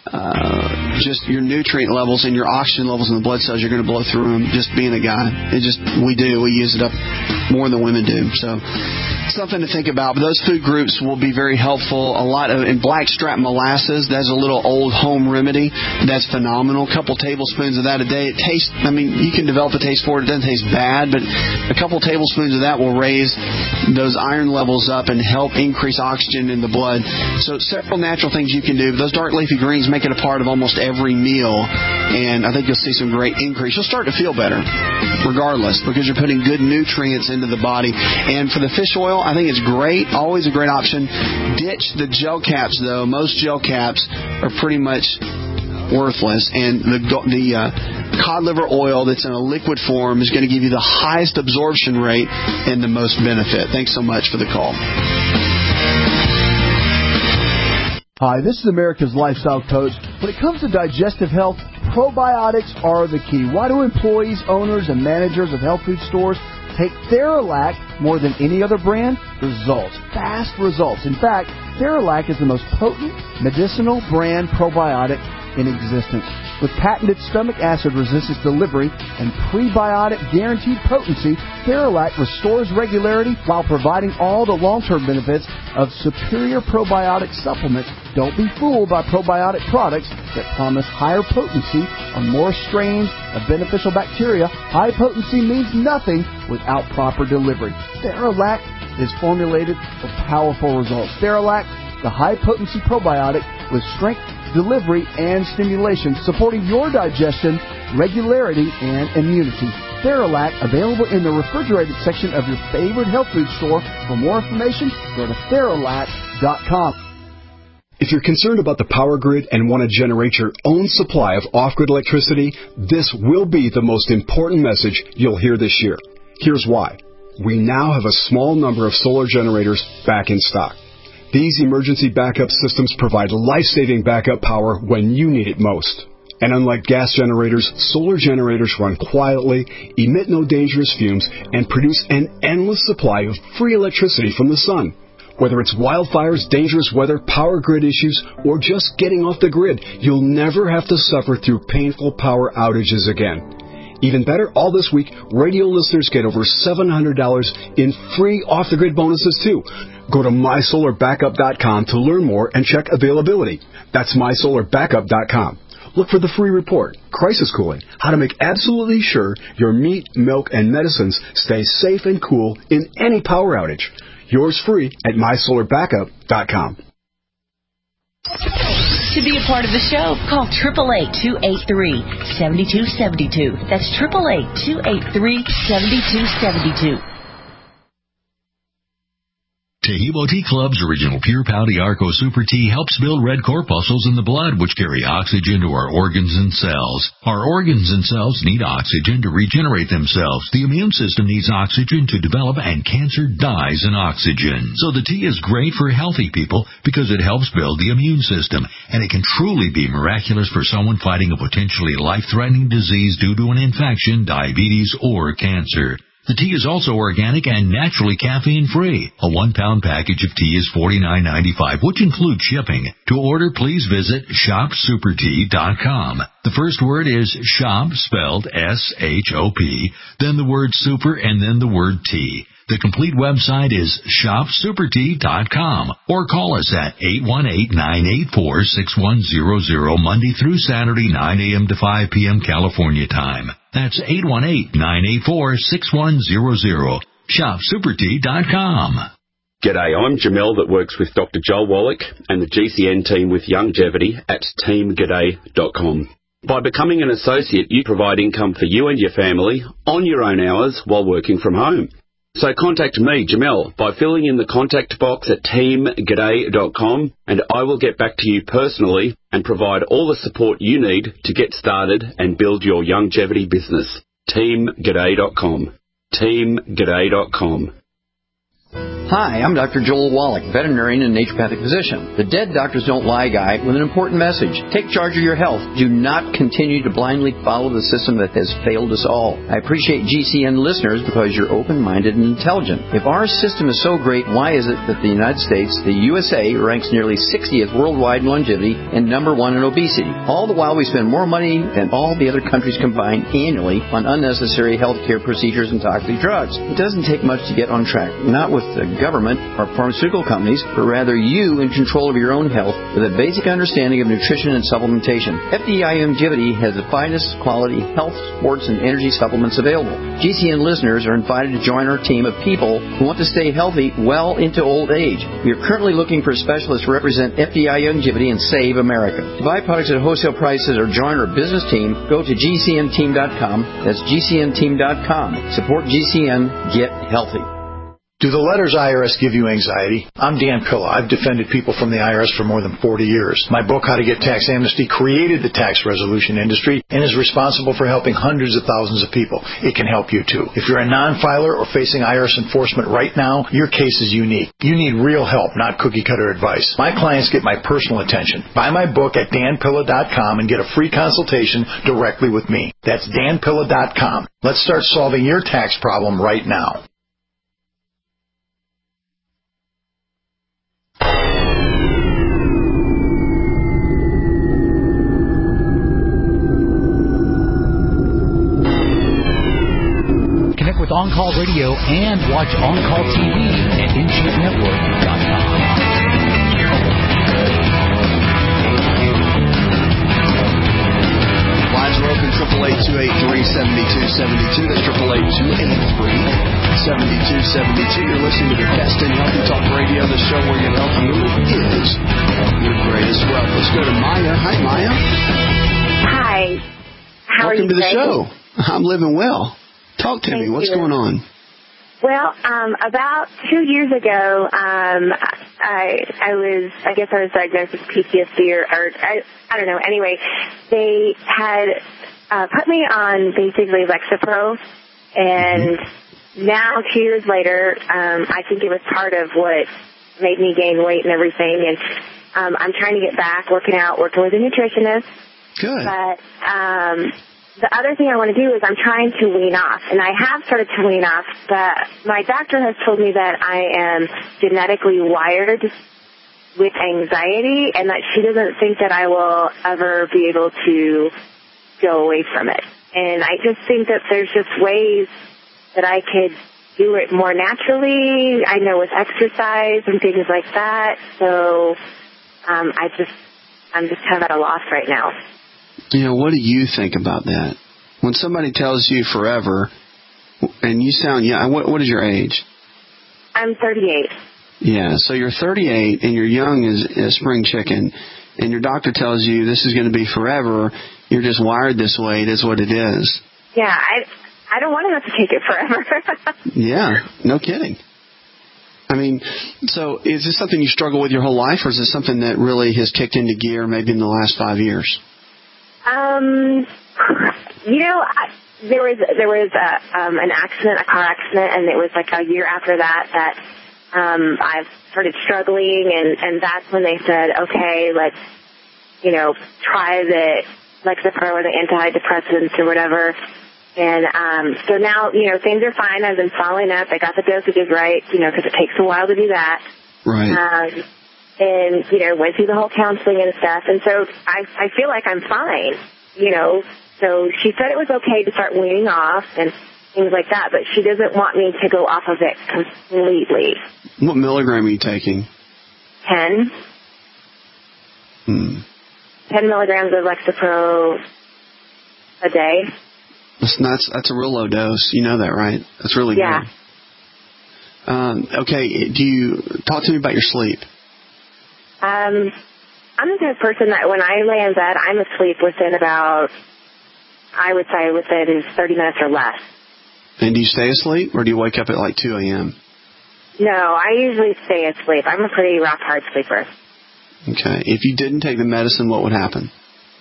[SPEAKER 2] uh, just your nutrient levels and your oxygen levels in the blood cells. You're going to blow through them just being a guy. It just, we do. We use it up
[SPEAKER 12] more than women do. So something to think about. But those food groups will be very helpful. A lot of in blackstrap molasses, that's a little old home remedy. That's phenomenal. A couple tablespoons of that a day. It tastes, I mean, you can develop a taste for it. It doesn't taste bad, but a couple tablespoons of that will raise those iron levels up and help increase oxygen in the blood. So several natural things you can do. Those dark leafy greens make it a part of almost every meal, and I think you'll see some great increase. You'll start to feel better regardless because you're putting good nutrients into the body. And for the fish oil, I think it's great, always a great option. Ditch the gel caps, though. Most gel caps are pretty much worthless, and the the uh, cod liver oil that's in a liquid form is going to give you the highest absorption rate and the most benefit. Thanks so much for the call.
[SPEAKER 20] Hi, this is America's Lifestyle Coach. When it comes to digestive health, probiotics are the key. Why do employees, owners, and managers of health food stores take Theralac more than any other brand? Results. Fast results. In fact, Theralac is the most potent medicinal brand probiotic in existence. With patented stomach acid resistance delivery and prebiotic guaranteed potency, Theralac restores regularity while providing all the long-term benefits of superior probiotic supplements. Don't be fooled by probiotic products that promise higher potency or more strains of beneficial bacteria. High potency means nothing without proper delivery. Theralac is formulated for powerful results. Theralac, the high-potency probiotic with strength, delivery, and stimulation, supporting your digestion, regularity, and immunity. Theralac, available in the refrigerated section of your favorite health food store. For more information, go to Theralac dot com.
[SPEAKER 21] If you're concerned about the power grid and want to generate your own supply of off-grid electricity, this will be the most important message you'll hear this year. Here's why. We now have a small number of solar generators back in stock. These emergency backup systems provide life-saving backup power when you need it most. And unlike gas generators, solar generators run quietly, emit no dangerous fumes, and produce an endless supply of free electricity from the sun. Whether it's wildfires, dangerous weather, power grid issues, or just getting off the grid, you'll never have to suffer through painful power outages again. Even better, all this week, radio listeners get over seven hundred dollars in free off-the-grid bonuses, too. Go to my solar backup dot com to learn more and check availability. That's my solar backup dot com. Look for the free report, Crisis Cooling, how to make absolutely sure your meat, milk, and medicines stay safe and cool in any power outage. Yours free at my solar backup dot com.
[SPEAKER 22] To be a part of the show, call eight eight eight, two eight three, seven two seven two. That's eight eight eight, two eight three, seven two seven two.
[SPEAKER 5] Taheebo Tea Club's original Pure Pouty Arco Super Tea helps build red corpuscles in the blood, which carry oxygen to our organs and cells. Our organs and cells need oxygen to regenerate themselves. The immune system needs oxygen to develop, and cancer dies in oxygen. So the tea is great for healthy people because it helps build the immune system, and it can truly be miraculous for someone fighting a potentially life-threatening disease due to an infection, diabetes, or cancer. The tea is also organic and naturally caffeine-free. A one-pound package of tea is forty-nine ninety-five, which includes shipping. To order, please visit shop super tea dot com. The first word is shop, spelled S H O P, then the word super, and then the word tea. The complete website is shop super tea dot com, or call us at eight one eight, nine eight four, six one zero zero Monday through Saturday, nine a.m. to five p.m. California time. That's eight one eight, nine eight four, six one zero zero. shop super tea dot com.
[SPEAKER 23] G'day, I'm Jamel that works with Doctor Joel Wallach and the G C N team with Longevity at team g'day dot com. By becoming an associate, you provide income for you and your family on your own hours while working from home. So contact me, Jamel, by filling in the contact box at team g'day dot com, and I will get back to you personally and provide all the support you need to get started and build your longevity business. team g'day dot com. team g'day dot com.
[SPEAKER 1] Hi, I'm Doctor Joel Wallach, veterinarian and naturopathic physician. The Dead Doctors Don't Lie guy with an important message. Take charge of your health. Do not continue to blindly follow the system that has failed us all. I appreciate G C N listeners because you're open-minded and intelligent. If our system is so great, why is it that the United States, the U S A, ranks nearly sixtieth worldwide in longevity and number one in obesity? All the while we spend more money than all the other countries combined annually on unnecessary health care procedures and toxic drugs. It doesn't take much to get on track. Not with the government or pharmaceutical companies, but rather you in control of your own health with a basic understanding of nutrition and supplementation. F D I Longevity has the finest quality health, sports, and energy supplements available. G C N listeners are invited to join our team of people who want to stay healthy well into old age. We are currently looking for specialists to represent F D I Longevity and Save America. To buy products at wholesale prices or join our business team, go to G C N team dot com. That's G C N team dot com. Support G C N. Get healthy.
[SPEAKER 3] Do the letters I R S give you anxiety? I'm Dan Pilla. I've defended people from the I R S for more than forty years. My book, How to Get Tax Amnesty, created the tax resolution industry and is responsible for helping hundreds of thousands of people. It can help you, too. If you're a non-filer or facing I R S enforcement right now, your case is unique. You need real help, not cookie-cutter advice. My clients get my personal attention. Buy my book at Dan Pilla dot com and get a free consultation directly with me. That's Dan Pilla dot com. Let's start solving your tax problem right now.
[SPEAKER 11] Connect with On Call Radio and watch On Call T V at Intuit Network dot com.
[SPEAKER 2] Lines are open, triple eight two eight three seven two seven two. That's triple eight two eight three seven two seven two. You're listening to the best in Healthy Talk Radio, the show where your health really is your greatest wealth. Let's go to Maya. Hi, Maya.
[SPEAKER 4] Hi. How
[SPEAKER 2] Welcome
[SPEAKER 4] are you
[SPEAKER 2] to the
[SPEAKER 4] today?
[SPEAKER 2] show. I'm living well. Talk to
[SPEAKER 4] Thank
[SPEAKER 2] me. What's
[SPEAKER 4] you.
[SPEAKER 2] going on?
[SPEAKER 4] Well, um, about two years ago, um, I I was I guess I was diagnosed with P T S D or, or I I don't know. Anyway, they had uh, put me on basically Lexapro, and mm-hmm. now two years later, um, I think it was part of what made me gain weight and everything. And um, I'm trying to get back, working out, working with a nutritionist.
[SPEAKER 2] Good.
[SPEAKER 4] But um, the other thing I want to do is I'm trying to wean off, and I have started to wean off, but my doctor has told me that I am genetically wired with anxiety and that she doesn't think that I will ever be able to go away from it. And I just think that there's just ways that I could do it more naturally, I know with exercise and things like that. So um, I just, I'm just kind of at a loss right now.
[SPEAKER 2] You know, what do you think about that? When somebody tells you forever, and you sound, yeah, what, what is your age?
[SPEAKER 4] I'm thirty-eight.
[SPEAKER 2] Yeah, so you're thirty-eight and you're young as a spring chicken, and your doctor tells you this is going to be forever. You're just wired this way. It is what it is.
[SPEAKER 4] Yeah, I I don't want to have to take it forever.
[SPEAKER 2] Yeah, no kidding. I mean, so is this something you struggle with your whole life, or is this something that really has kicked into gear maybe in the last five years?
[SPEAKER 4] Um, you know, I, there was there was a, um, an accident, a car accident, and it was like a year after that that um, I started struggling, and, and that's when they said, okay, let's, you know, try the Lexapro or the antidepressants or whatever. And um, so now, you know, things are fine. I've been following up. I got the dosages right, you know, because it takes a while to do that.
[SPEAKER 2] Right.
[SPEAKER 4] Um, and, you know, went through the whole counseling and stuff. And so I, I feel like I'm fine, you know. So she said it was okay to start weaning off and things like that, but she doesn't want me to go off of it completely.
[SPEAKER 2] What milligram are you taking?
[SPEAKER 4] Ten.
[SPEAKER 2] Hmm.
[SPEAKER 4] Ten milligrams of Lexapro a day.
[SPEAKER 2] That's, that's, that's a real low dose. You know that, right? That's really
[SPEAKER 4] yeah.
[SPEAKER 2] good. Um, okay, do you talk to me about your sleep?
[SPEAKER 4] Um, I'm the type of person that when I lay in bed, I'm asleep within about, I would say within thirty minutes or less.
[SPEAKER 2] And do you stay asleep, or do you wake up at like two a.m.?
[SPEAKER 4] No, I usually stay asleep. I'm a pretty rock hard sleeper.
[SPEAKER 2] Okay. If you didn't take the medicine, what would happen?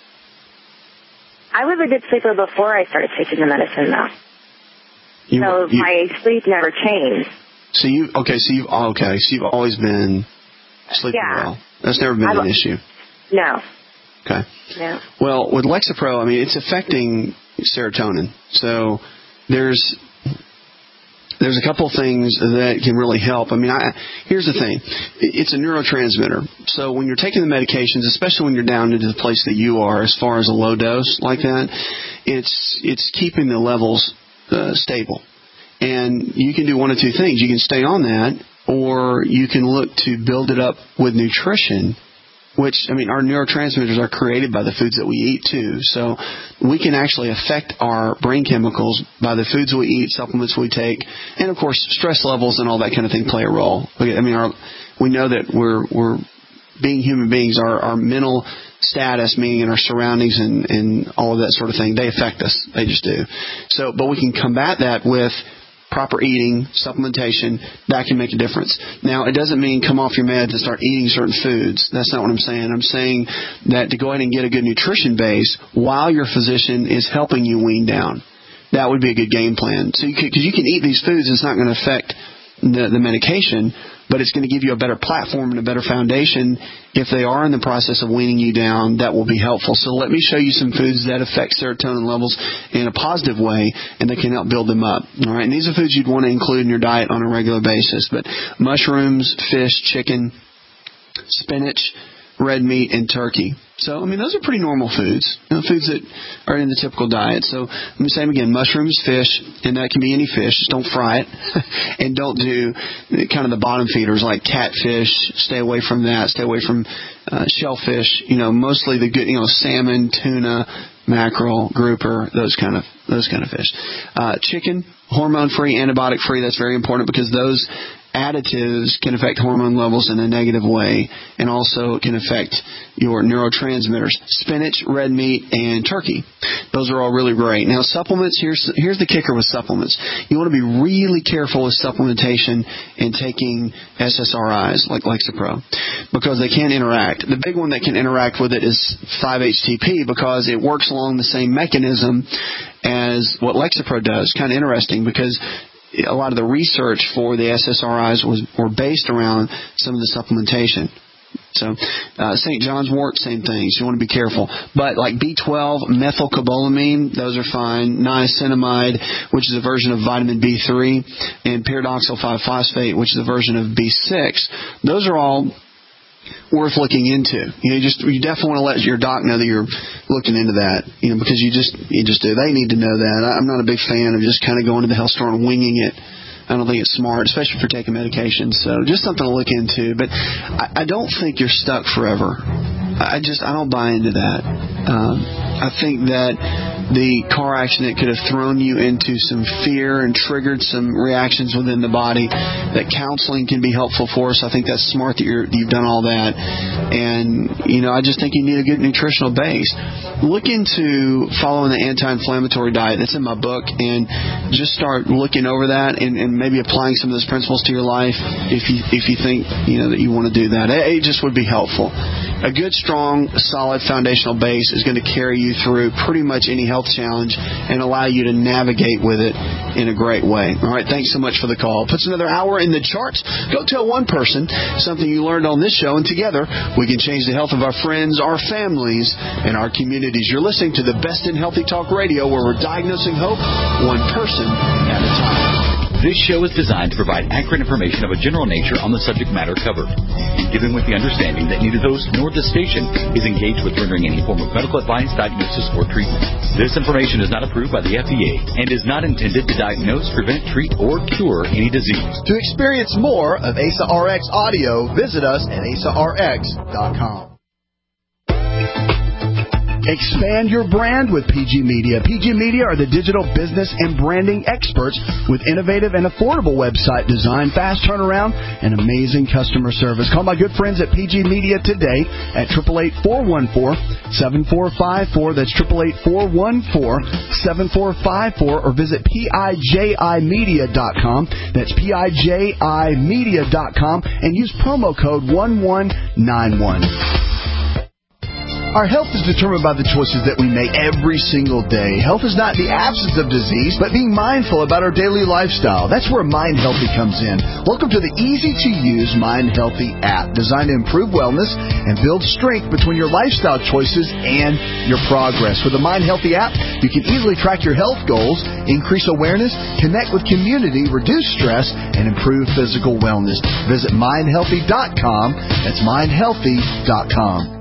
[SPEAKER 4] I was a good sleeper before I started taking the medicine, though.
[SPEAKER 2] You,
[SPEAKER 4] so
[SPEAKER 2] you,
[SPEAKER 4] my sleep never changed.
[SPEAKER 6] So you okay? So you've okay. So you've always been sleeping
[SPEAKER 4] Yeah.
[SPEAKER 6] well. That's never been
[SPEAKER 4] I've-
[SPEAKER 6] an issue.
[SPEAKER 4] No.
[SPEAKER 6] Okay.
[SPEAKER 4] No.
[SPEAKER 6] Well, with Lexapro, I mean, it's affecting serotonin. So there's there's a couple things that can really help. I mean, I, here's the thing. It's a neurotransmitter. So when you're taking the medications, especially when you're down into the place that you are as far as a low dose like that, it's it's keeping the levels uh, stable. And you can do one of two things. You can stay on that, or you can look to build it up with nutrition, which, I mean, our neurotransmitters are created by the foods that we eat, too. So we can actually affect our brain chemicals by the foods we eat, supplements we take, and, of course, stress levels and all that kind of thing play a role. I mean, our, we know that we're, we're being human beings, our, our mental status, meaning in our surroundings and, and all of that sort of thing, they affect us. They just do. So, but we can combat that with proper eating, supplementation. That can make a difference. Now, it doesn't mean come off your meds and start eating certain foods. That's not what I'm saying. I'm saying that to go ahead and get a good nutrition base while your physician is helping you wean down. That would be a good game plan. So, because you, you can eat these foods, it's not going to affect the, the medication, but it's going to give you a better platform and a better foundation. If they are in the process of weaning you down, that will be helpful. So let me show you some foods that affect serotonin levels in a positive way, and they can help build them up. All right, and these are foods you'd want to include in your diet on a regular basis. But mushrooms, fish, chicken, spinach, red meat, and turkey. So, I mean, those are pretty normal foods, you know, foods that are in the typical diet. So, let me say them again, mushrooms, fish, and that can be any fish. Just don't fry it. And don't do kind of the bottom feeders like catfish. Stay away from that. Stay away from uh, shellfish. You know, mostly the good, you know, salmon, tuna, mackerel, grouper, those kind of those kind of fish. Uh, chicken, hormone-free, antibiotic-free. That's very important because those additives can affect hormone levels in a negative way, and also can affect your neurotransmitters. Spinach, red meat, and turkey. Those are all really great. Now, supplements, here's here's the kicker with supplements. You want to be really careful with supplementation and taking S S R Is like Lexapro because they can interact. The big one that can interact with it is five H T P because it works along the same mechanism as what Lexapro does. Kind of interesting because a lot of the research for the S S R Is was were based around some of the supplementation. So, uh, Saint John's wort, same things. You want to be careful. But like B twelve, methylcobalamin, those are fine. Niacinamide, which is a version of vitamin B three, and pyridoxal five phosphate, which is a version of B six. Those are all worth looking into. You know, you just you definitely want to let your doc know that you're looking into that. You know, because you just you just do. They need to know that. I'm not a big fan of just kind of going to the health store and winging it. I don't think it's smart, especially for taking medications. So just something to look into. But I, I don't think you're stuck forever. I just I don't buy into that. Um, I think that the car accident could have thrown you into some fear and triggered some reactions within the body. That counseling can be helpful for us. I think that's smart that you're, you've done all that. And, you know, I just think you need a good nutritional base. Look into following the anti-inflammatory diet. That's in my book. And just start looking over that and, and maybe applying some of those principles to your life if you if you think, you know, that you want to do that. It, it just would be helpful. A good, strong, solid foundational base is going to carry you through pretty much any health challenge and allow you to navigate with it in a great way. All right, thanks so much for the call. Puts another hour in the charts. Go tell one person something you learned on this show, and together we can change the health of our friends, our families, and our communities. You're listening to the best in Healthy Talk Radio, where we're diagnosing hope one person at a time.
[SPEAKER 11] This show is designed to provide accurate information of a general nature on the subject matter covered, given with the understanding that neither host nor the station is engaged with rendering any form of medical advice, diagnosis, or treatment. This information is not approved by the F D A and is not intended to diagnose, prevent, treat, or cure any disease.
[SPEAKER 12] To experience more of A S A R X audio, visit us at A S A R X dot com.
[SPEAKER 20] Expand your brand with P G Media. P G Media are the digital business and branding experts with innovative and affordable website design, fast turnaround, and amazing customer service. Call my good friends at P G Media today at eight eight eight, four one four, seven four five four. That's eight eight eight, four one four, seven four five four, or visit P I J I media dot com. That's P I J I media dot com, and use promo code one one nine one.
[SPEAKER 12] Our health is determined by the choices that we make every single day. Health is not the absence of disease, but being mindful about our daily lifestyle. That's where Mind Healthy comes in. Welcome to the easy-to-use Mind Healthy app, designed to improve wellness and build strength between your lifestyle choices and your progress. With the Mind Healthy app, you can easily track your health goals, increase awareness, connect with community, reduce stress, and improve physical wellness. Visit mind healthy dot com. That's mind healthy dot com.